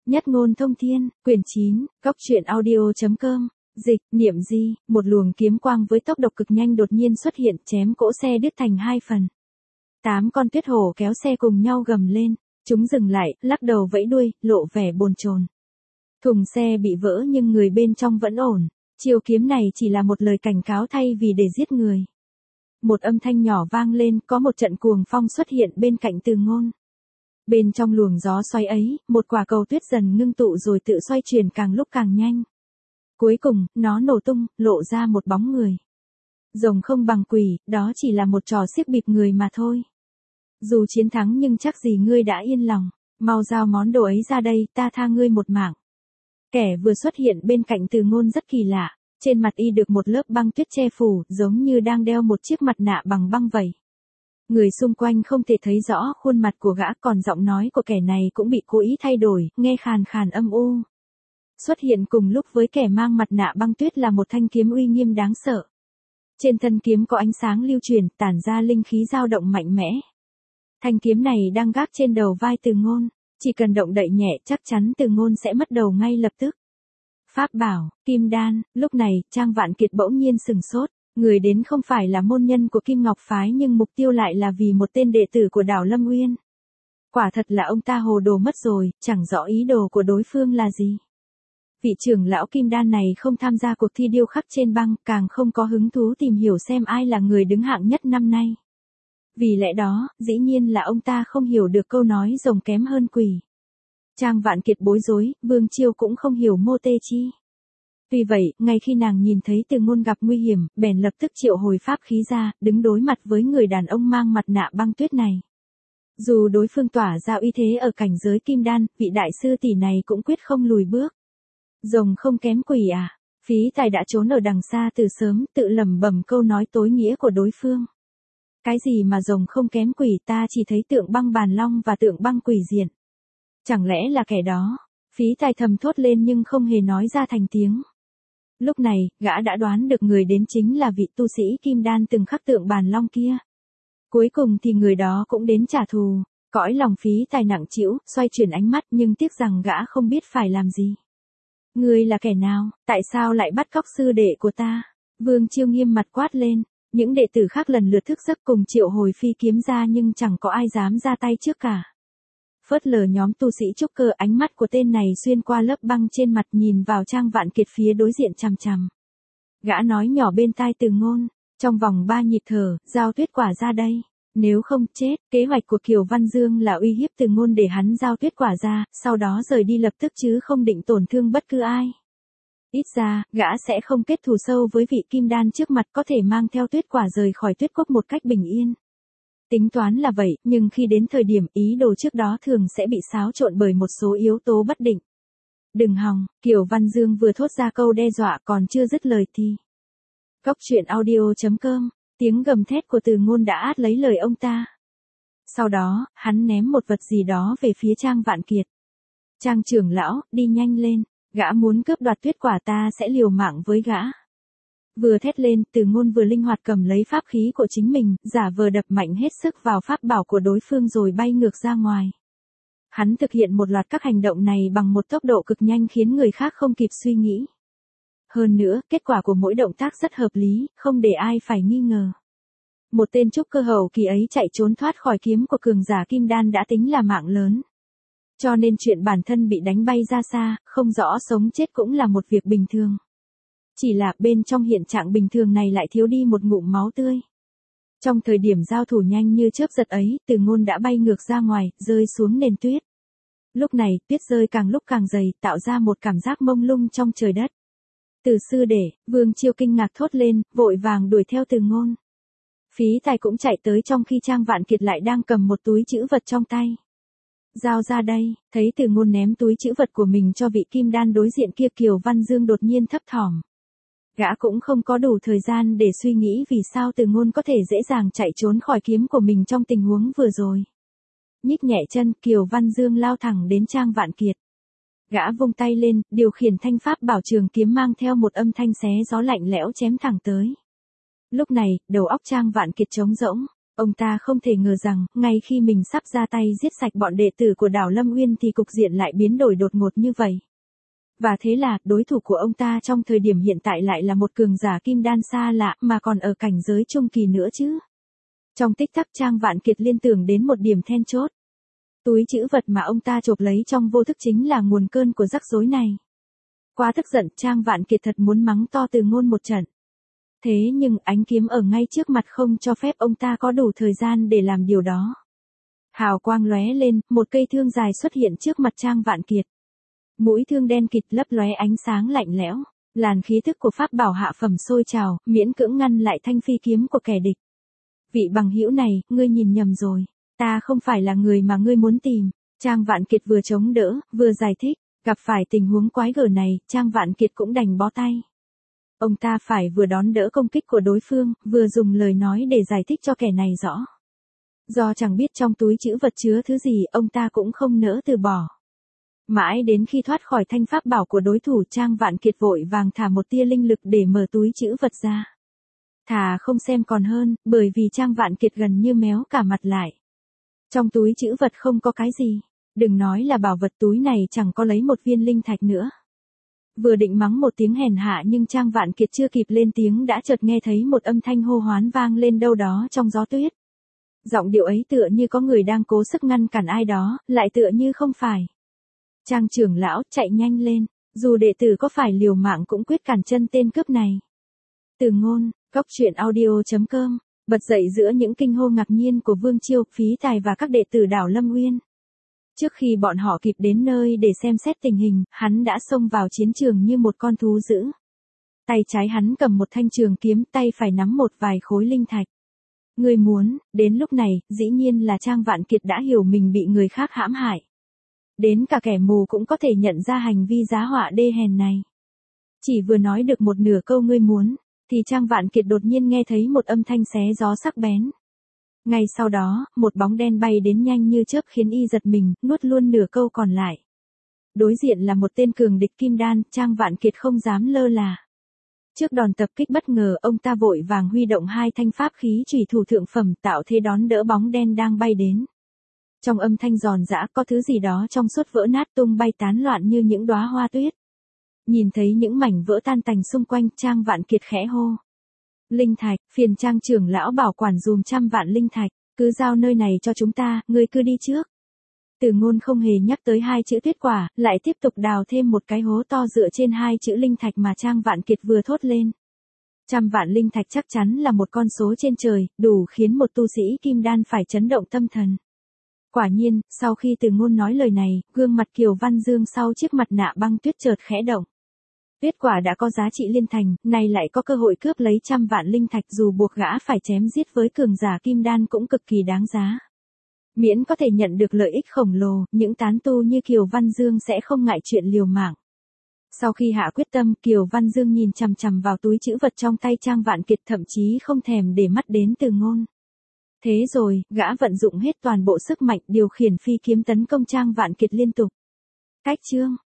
Nhất ngôn thông thiên, quyển 9, Cóc truyện audio.com, dịch, niệm di, một luồng kiếm quang với tốc độ cực nhanh đột nhiên xuất hiện chém cỗ xe đứt thành hai phần. 8 con tuyết hổ kéo xe cùng nhau gầm lên, chúng dừng lại, lắc đầu vẫy đuôi, lộ vẻ bồn chồn. Thùng xe bị vỡ nhưng người bên trong vẫn ổn, chiêu kiếm này chỉ là một lời cảnh cáo thay vì để giết người. Một âm thanh nhỏ vang lên, có một trận cuồng phong xuất hiện bên cạnh Từ Ngôn. Bên trong luồng gió xoay ấy, một quả cầu tuyết dần ngưng tụ rồi tự xoay chuyển càng lúc càng nhanh. Cuối cùng, nó nổ tung, lộ ra một bóng người. Rồng không bằng quỷ, đó chỉ là một trò xiếc bịp người mà thôi. Dù chiến thắng nhưng chắc gì ngươi đã yên lòng, mau giao món đồ ấy ra đây, ta tha ngươi một mạng. Kẻ vừa xuất hiện bên cạnh Từ Ngôn rất kỳ lạ, trên mặt y được một lớp băng tuyết che phủ, giống như đang đeo một chiếc mặt nạ bằng băng vậy. Người xung quanh không thể thấy rõ khuôn mặt của gã, còn giọng nói của kẻ này cũng bị cố ý thay đổi, nghe khàn khàn âm u. Xuất hiện cùng lúc với kẻ mang mặt nạ băng tuyết là một thanh kiếm uy nghiêm đáng sợ. Trên thân kiếm có ánh sáng lưu chuyển, tản ra linh khí dao động mạnh mẽ. Thanh kiếm này đang gác trên đầu vai Từ Ngôn, chỉ cần động đậy nhẹ chắc chắn Từ Ngôn sẽ mất đầu ngay lập tức. Pháp bảo, kim đan, lúc này, Trang Vạn Kiệt bỗng nhiên sừng sốt. Người đến không phải là môn nhân của Kim Ngọc Phái nhưng mục tiêu lại là vì một tên đệ tử của đảo Lâm Uyên. Quả thật là ông ta hồ đồ mất rồi, chẳng rõ ý đồ của đối phương là gì. Vị trưởng lão Kim Đan này không tham gia cuộc thi điêu khắc trên băng, càng không có hứng thú tìm hiểu xem ai là người đứng hạng nhất năm nay. Vì lẽ đó, dĩ nhiên là ông ta không hiểu được câu nói rồng kém hơn quỷ. Trang Vạn Kiệt bối rối, Vương Chiêu cũng không hiểu mô tê chi. Vì vậy, ngay khi nàng nhìn thấy Từ Ngôn gặp nguy hiểm, bèn lập tức triệu hồi pháp khí ra, đứng đối mặt với người đàn ông mang mặt nạ băng tuyết này. Dù đối phương tỏa ra uy thế ở cảnh giới kim đan, vị đại sư tỷ này cũng quyết không lùi bước. Rồng không kém quỷ à? Phí Tài đã trốn ở đằng xa từ sớm, tự lẩm bẩm câu nói tối nghĩa của đối phương. Cái gì mà rồng không kém quỷ, ta chỉ thấy tượng băng bàn long và tượng băng quỷ diện. Chẳng lẽ là kẻ đó? Phí Tài thầm thốt lên nhưng không hề nói ra thành tiếng. Lúc này, gã đã đoán được người đến chính là vị tu sĩ kim đan từng khắc tượng bàn long kia. Cuối cùng thì người đó cũng đến trả thù. Cõi lòng Phí Tài nặng trĩu, xoay chuyển ánh mắt nhưng tiếc rằng gã không biết phải làm gì. Ngươi là kẻ nào, tại sao lại bắt cóc sư đệ của ta? Vương Chiêu nghiêm mặt quát lên. Những đệ tử khác lần lượt thức giấc cùng triệu hồi phi kiếm ra nhưng chẳng có ai dám ra tay trước cả. Phớt lờ nhóm tu sĩ trúc cơ, ánh mắt của tên này xuyên qua lớp băng trên mặt nhìn vào Trang Vạn Kiệt phía đối diện chằm chằm. Gã nói nhỏ bên tai Từ Ngôn, trong vòng 3 nhịp thở, giao tuyết quả ra đây. Nếu không chết, kế hoạch của Kiều Văn Dương là uy hiếp Từ Ngôn để hắn giao tuyết quả ra, sau đó rời đi lập tức chứ không định tổn thương bất cứ ai. Ít ra, gã sẽ không kết thù sâu với vị kim đan trước mặt, có thể mang theo tuyết quả rời khỏi tuyết cốc một cách bình yên. Tính toán là vậy, nhưng khi đến thời điểm ý đồ trước đó thường sẽ bị xáo trộn bởi một số yếu tố bất định. Đừng hòng, Kiều Văn Dương vừa thốt ra câu đe dọa còn chưa dứt lời thì. Cóc truyện audio.com, tiếng gầm thét của Từ Ngôn đã át lấy lời ông ta. Sau đó, hắn ném một vật gì đó về phía Trang Vạn Kiệt. Trang trưởng lão, đi nhanh lên, gã muốn cướp đoạt tuyết quả, ta sẽ liều mạng với gã. Vừa thét lên, Từ Ngôn vừa linh hoạt cầm lấy pháp khí của chính mình, giả vờ đập mạnh hết sức vào pháp bảo của đối phương rồi bay ngược ra ngoài. Hắn thực hiện một loạt các hành động này bằng một tốc độ cực nhanh khiến người khác không kịp suy nghĩ. Hơn nữa, kết quả của mỗi động tác rất hợp lý, không để ai phải nghi ngờ. Một tên trúc cơ hậu kỳ ấy chạy trốn thoát khỏi kiếm của cường giả kim đan đã tính là mạng lớn. Cho nên chuyện bản thân bị đánh bay ra xa, không rõ sống chết cũng là một việc bình thường. Chỉ là bên trong hiện trạng bình thường này lại thiếu đi một ngụm máu tươi. Trong thời điểm giao thủ nhanh như chớp giật ấy, Từ Ngôn đã bay ngược ra ngoài, rơi xuống nền tuyết. Lúc này, tuyết rơi càng lúc càng dày, tạo ra một cảm giác mông lung trong trời đất. Từ sư đệ, Vương Chiêu kinh ngạc thốt lên, vội vàng đuổi theo Từ Ngôn. Phí Tài cũng chạy tới trong khi Trang Vạn Kiệt lại đang cầm một túi trữ vật trong tay. Giao ra đây, thấy Từ Ngôn ném túi trữ vật của mình cho vị kim đan đối diện kia, Kiều Văn Dương đột nhiên thấp thỏm. Gã cũng không có đủ thời gian để suy nghĩ vì sao Từ Ngôn có thể dễ dàng chạy trốn khỏi kiếm của mình trong tình huống vừa rồi. Nhích nhẹ chân, Kiều Văn Dương lao thẳng đến Trang Vạn Kiệt. Gã vung tay lên, điều khiển thanh pháp bảo trường kiếm mang theo một âm thanh xé gió lạnh lẽo chém thẳng tới. Lúc này, đầu óc Trang Vạn Kiệt trống rỗng, Ông ta không thể ngờ rằng, ngay khi mình sắp ra tay giết sạch bọn đệ tử của đảo Lâm Uyên thì cục diện lại biến đổi đột ngột như vậy. Và thế là, đối thủ của ông ta trong thời điểm hiện tại lại là một cường giả kim đan xa lạ mà còn ở cảnh giới trung kỳ nữa chứ. Trong tích tắc Trang Vạn Kiệt liên tưởng đến một điểm then chốt. Túi trữ vật mà ông ta chộp lấy trong vô thức chính là nguồn cơn của rắc rối này. Quá tức giận, Trang Vạn Kiệt thật muốn mắng to Từ Ngôn một trận. Thế nhưng ánh kiếm ở ngay trước mặt không cho phép ông ta có đủ thời gian để làm điều đó. Hào quang lóe lên, một cây thương dài xuất hiện trước mặt Trang Vạn Kiệt. Mũi thương đen kịt lấp lóe ánh sáng lạnh lẽo, làn khí thức của pháp bảo hạ phẩm sôi trào, miễn cưỡng ngăn lại thanh phi kiếm của kẻ địch. Vị bằng hữu này, ngươi nhìn nhầm rồi, ta không phải là người mà ngươi muốn tìm. Trang Vạn Kiệt vừa chống đỡ, vừa giải thích, gặp phải tình huống quái gở này, Trang Vạn Kiệt cũng đành bó tay. Ông ta phải vừa đón đỡ công kích của đối phương, vừa dùng lời nói để giải thích cho kẻ này rõ. Do chẳng biết trong túi trữ vật chứa thứ gì, ông ta cũng không nỡ từ bỏ. Mãi đến khi thoát khỏi thanh pháp bảo của đối thủ, Trang Vạn Kiệt vội vàng thả một tia linh lực để mở túi trữ vật ra. Thà không xem còn hơn, bởi vì Trang Vạn Kiệt gần như méo cả mặt lại. Trong túi trữ vật không có cái gì, đừng nói là bảo vật, túi này chẳng có lấy một viên linh thạch nữa. Vừa định mắng một tiếng hèn hạ nhưng Trang Vạn Kiệt chưa kịp lên tiếng đã chợt nghe thấy một âm thanh hô hoán vang lên đâu đó trong gió tuyết. Giọng điệu ấy tựa như có người đang cố sức ngăn cản ai đó, lại tựa như không phải. Trang trưởng lão, chạy nhanh lên, dù đệ tử có phải liều mạng cũng quyết cản chân tên cướp này. Từ Ngôn, Góc Truyện Audio.com, bật dậy giữa những kinh hô ngạc nhiên của Vương Chiêu, Phí Tài và các đệ tử đảo Lâm Uyên. Trước khi bọn họ kịp đến nơi để xem xét tình hình, hắn đã xông vào chiến trường như một con thú dữ. Tay trái hắn cầm một thanh trường kiếm, tay phải nắm một vài khối linh thạch. Ngươi muốn, đến lúc này, dĩ nhiên là Trang Vạn Kiệt đã hiểu mình bị người khác hãm hại. Đến cả kẻ mù cũng có thể nhận ra hành vi giá họa đê hèn này. Chỉ vừa nói được một nửa câu ngươi muốn, thì Trang Vạn Kiệt đột nhiên nghe thấy một âm thanh xé gió sắc bén. Ngay sau đó, một bóng đen bay đến nhanh như chớp khiến y giật mình, nuốt luôn nửa câu còn lại. Đối diện là một tên cường địch kim đan, Trang Vạn Kiệt không dám lơ là. Trước đòn tập kích bất ngờ, ông ta vội vàng huy động hai thanh pháp khí chủy thủ thượng phẩm tạo thế đón đỡ bóng đen đang bay đến. Trong âm thanh giòn giã có thứ gì đó trong suốt vỡ nát tung bay tán loạn như những đóa hoa tuyết. Nhìn thấy những mảnh vỡ tan tành xung quanh, Trang Vạn Kiệt khẽ hô. Linh thạch, phiền Trang trưởng lão bảo quản dùm 100 vạn linh thạch, cứ giao nơi này cho chúng ta, ngươi cứ đi trước. Từ Ngôn không hề nhắc tới hai chữ tuyết quả, lại tiếp tục đào thêm một cái hố to dựa trên hai chữ linh thạch mà Trang Vạn Kiệt vừa thốt lên. 100 vạn linh thạch chắc chắn là một con số trên trời, đủ khiến một tu sĩ kim đan phải chấn động tâm thần. Quả nhiên, sau khi Từ Ngôn nói lời này, gương mặt Kiều Văn Dương sau chiếc mặt nạ băng tuyết chợt khẽ động. Tuyết quả đã có giá trị liên thành, nay lại có cơ hội cướp lấy 100 vạn linh thạch, dù buộc gã phải chém giết với cường giả kim đan cũng cực kỳ đáng giá. Miễn có thể nhận được lợi ích khổng lồ, những tán tu như Kiều Văn Dương sẽ không ngại chuyện liều mạng. Sau khi hạ quyết tâm, Kiều Văn Dương nhìn chằm chằm vào túi trữ vật trong tay Trang Vạn Kiệt, thậm chí không thèm để mắt đến Từ Ngôn. Thế rồi, gã vận dụng hết toàn bộ sức mạnh điều khiển phi kiếm tấn công Trang Vạn Kiệt liên tục. Cách chương